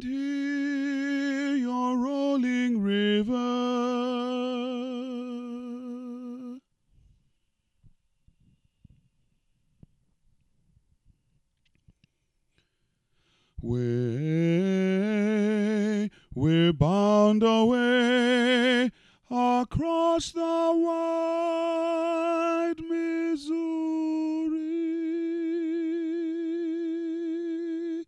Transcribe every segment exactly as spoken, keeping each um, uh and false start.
And hear your rolling river. Way, we're bound away across the wide Missouri.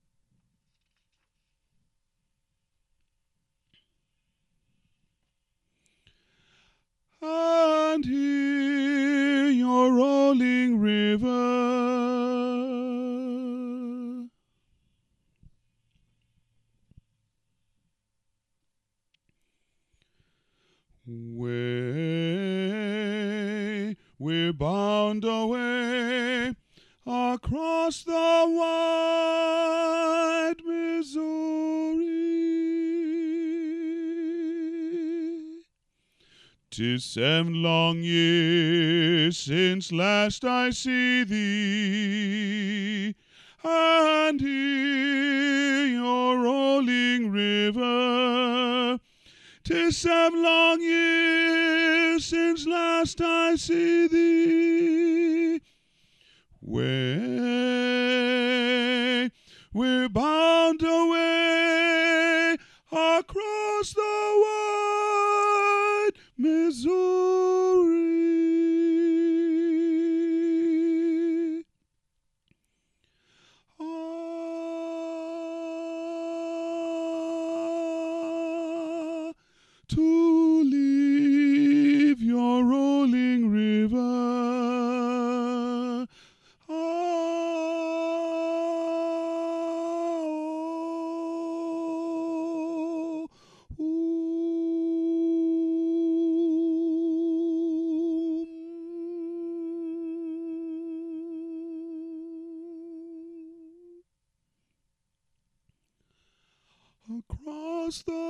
And hear your rolling river. Way, we're bound away across the wide Missouri. 'Tis seven long years since last I see thee, and hear your rolling river. 'Tis seven long years since last I see thee. Way, we're bound away across the wide Missouri. Ah, to leave your rolling river. Ah, oh, ooh. Across the